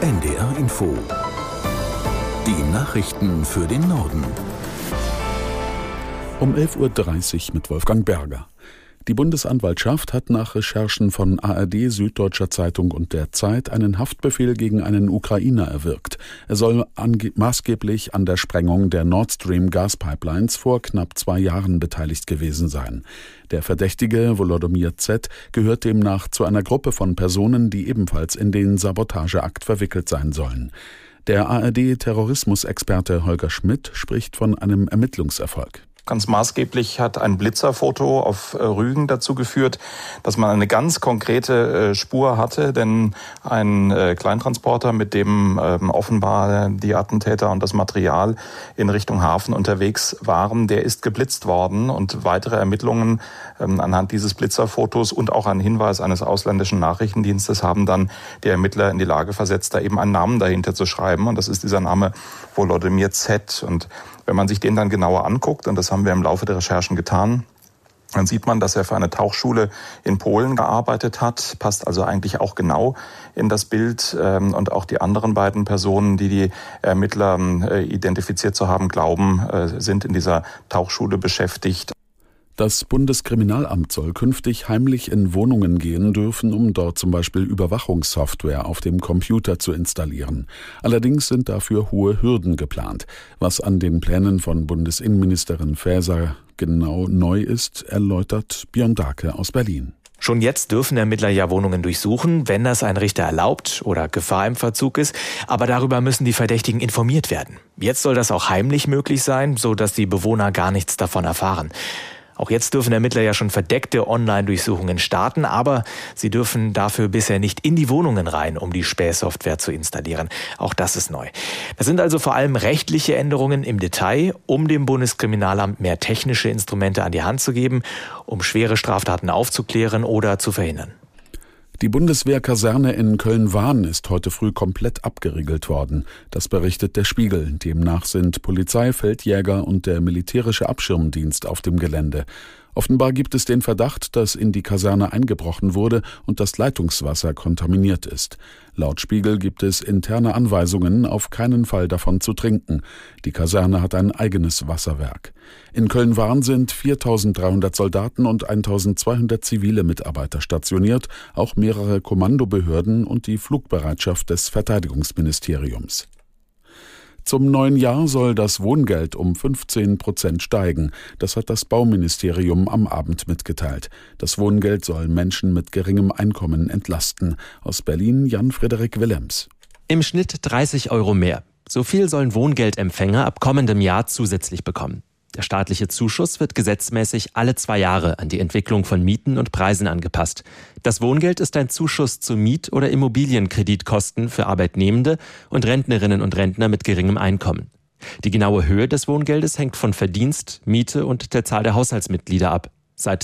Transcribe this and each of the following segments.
NDR Info. Die Nachrichten für den Norden. Um 11.30 Uhr mit Wolfgang Berger. Die Bundesanwaltschaft hat nach Recherchen von ARD, Süddeutscher Zeitung und der Zeit einen Haftbefehl gegen einen Ukrainer erwirkt. Er soll maßgeblich an der Sprengung der Nord Stream Gaspipelines vor knapp 2 Jahren beteiligt gewesen sein. Der Verdächtige, Volodymyr Z., gehört demnach zu einer Gruppe von Personen, die ebenfalls in den Sabotageakt verwickelt sein sollen. Der ARD-Terrorismusexperte Holger Schmidt spricht von einem Ermittlungserfolg. Ganz maßgeblich hat ein Blitzerfoto auf Rügen dazu geführt, dass man eine ganz konkrete Spur hatte, denn ein Kleintransporter, mit dem offenbar die Attentäter und das Material in Richtung Hafen unterwegs waren, der ist geblitzt worden, und weitere Ermittlungen anhand dieses Blitzerfotos und auch ein Hinweis eines ausländischen Nachrichtendienstes haben dann die Ermittler in die Lage versetzt, da eben einen Namen dahinter zu schreiben, und das ist dieser Name Volodymyr Z. Und wenn man sich den dann genauer anguckt, und das haben wir im Laufe der Recherchen getan, dann sieht man, dass er für eine Tauchschule in Polen gearbeitet hat, passt also eigentlich auch genau in das Bild. Und auch die anderen beiden Personen, die Ermittler identifiziert zu haben glauben, sind in dieser Tauchschule beschäftigt. Das Bundeskriminalamt soll künftig heimlich in Wohnungen gehen dürfen, um dort zum Beispiel Überwachungssoftware auf dem Computer zu installieren. Allerdings sind dafür hohe Hürden geplant. Was an den Plänen von Bundesinnenministerin Faeser genau neu ist, erläutert Björn Dahlke aus Berlin. Schon jetzt dürfen Ermittler ja Wohnungen durchsuchen, wenn das ein Richter erlaubt oder Gefahr im Verzug ist. Aber darüber müssen die Verdächtigen informiert werden. Jetzt soll das auch heimlich möglich sein, sodass die Bewohner gar nichts davon erfahren. Auch jetzt dürfen Ermittler ja schon verdeckte Online-Durchsuchungen starten, aber sie dürfen dafür bisher nicht in die Wohnungen rein, um die Spähsoftware zu installieren. Auch das ist neu. Das sind also vor allem rechtliche Änderungen im Detail, um dem Bundeskriminalamt mehr technische Instrumente an die Hand zu geben, um schwere Straftaten aufzuklären oder zu verhindern. Die Bundeswehrkaserne in Köln-Wahn ist heute früh komplett abgeriegelt worden. Das berichtet der Spiegel. Demnach sind Polizei, Feldjäger und der militärische Abschirmdienst auf dem Gelände. Offenbar gibt es den Verdacht, dass in die Kaserne eingebrochen wurde und das Leitungswasser kontaminiert ist. Laut Spiegel gibt es interne Anweisungen, auf keinen Fall davon zu trinken. Die Kaserne hat ein eigenes Wasserwerk. In Köln-Wahn sind 4.300 Soldaten und 1.200 zivile Mitarbeiter stationiert, auch mehrere Kommandobehörden und die Flugbereitschaft des Verteidigungsministeriums. Zum neuen Jahr soll das Wohngeld um 15% steigen. Das hat das Bauministerium am Abend mitgeteilt. Das Wohngeld soll Menschen mit geringem Einkommen entlasten. Aus Berlin Jan-Frederik Willems. Im Schnitt 30 € mehr. So viel sollen Wohngeldempfänger ab kommendem Jahr zusätzlich bekommen. Der staatliche Zuschuss wird gesetzmäßig alle 2 Jahre an die Entwicklung von Mieten und Preisen angepasst. Das Wohngeld ist ein Zuschuss zu Miet- oder Immobilienkreditkosten für Arbeitnehmende und Rentnerinnen und Rentner mit geringem Einkommen. Die genaue Höhe des Wohngeldes hängt von Verdienst, Miete und der Zahl der Haushaltsmitglieder ab. Seit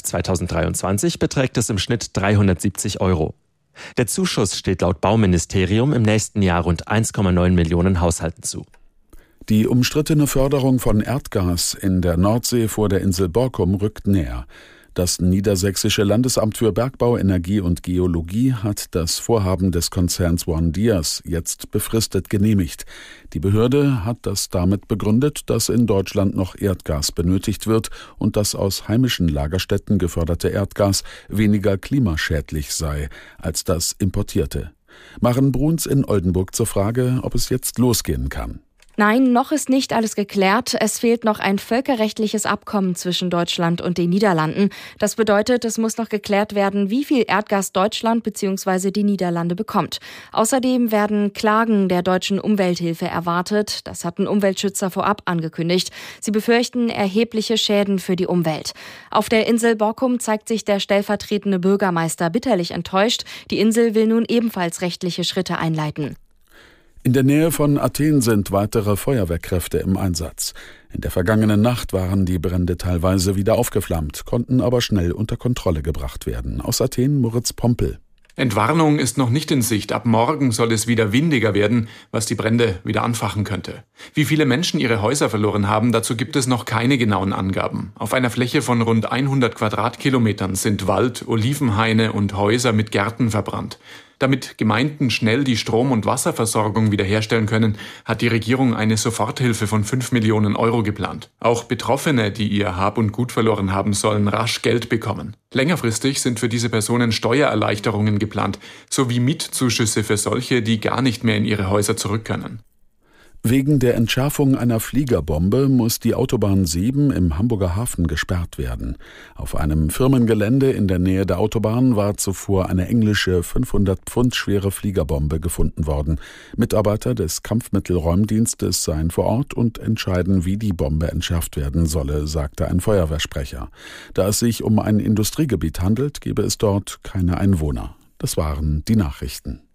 2023 beträgt es im Schnitt 370 €. Der Zuschuss steht laut Bauministerium im nächsten Jahr rund 1,9 Millionen Haushalten zu. Die umstrittene Förderung von Erdgas in der Nordsee vor der Insel Borkum rückt näher. Das Niedersächsische Landesamt für Bergbau, Energie und Geologie hat das Vorhaben des Konzerns ONE-Dyas jetzt befristet genehmigt. Die Behörde hat das damit begründet, dass in Deutschland noch Erdgas benötigt wird und das aus heimischen Lagerstätten geförderte Erdgas weniger klimaschädlich sei als das importierte. Maren Bruns in Oldenburg zur Frage, ob es jetzt losgehen kann. Nein, noch ist nicht alles geklärt. Es fehlt noch ein völkerrechtliches Abkommen zwischen Deutschland und den Niederlanden. Das bedeutet, es muss noch geklärt werden, wie viel Erdgas Deutschland bzw. die Niederlande bekommt. Außerdem werden Klagen der deutschen Umwelthilfe erwartet. Das hatten Umweltschützer vorab angekündigt. Sie befürchten erhebliche Schäden für die Umwelt. Auf der Insel Borkum zeigt sich der stellvertretende Bürgermeister bitterlich enttäuscht. Die Insel will nun ebenfalls rechtliche Schritte einleiten. In der Nähe von Athen sind weitere Feuerwehrkräfte im Einsatz. In der vergangenen Nacht waren die Brände teilweise wieder aufgeflammt, konnten aber schnell unter Kontrolle gebracht werden. Aus Athen Moritz Pompel. Entwarnung ist noch nicht in Sicht. Ab morgen soll es wieder windiger werden, was die Brände wieder anfachen könnte. Wie viele Menschen ihre Häuser verloren haben, dazu gibt es noch keine genauen Angaben. Auf einer Fläche von rund 100 Quadratkilometern sind Wald, Olivenhaine und Häuser mit Gärten verbrannt. Damit Gemeinden schnell die Strom- und Wasserversorgung wiederherstellen können, hat die Regierung eine Soforthilfe von 5 Millionen Euro geplant. Auch Betroffene, die ihr Hab und Gut verloren haben, sollen rasch Geld bekommen. Längerfristig sind für diese Personen Steuererleichterungen geplant, sowie Mietzuschüsse für solche, die gar nicht mehr in ihre Häuser zurück können. Wegen der Entschärfung einer Fliegerbombe muss die Autobahn 7 im Hamburger Hafen gesperrt werden. Auf einem Firmengelände in der Nähe der Autobahn war zuvor eine englische 500 Pfund schwere Fliegerbombe gefunden worden. Mitarbeiter des Kampfmittelräumdienstes seien vor Ort und entscheiden, wie die Bombe entschärft werden solle, sagte ein Feuerwehrsprecher. Da es sich um ein Industriegebiet handelt, gebe es dort keine Einwohner. Das waren die Nachrichten.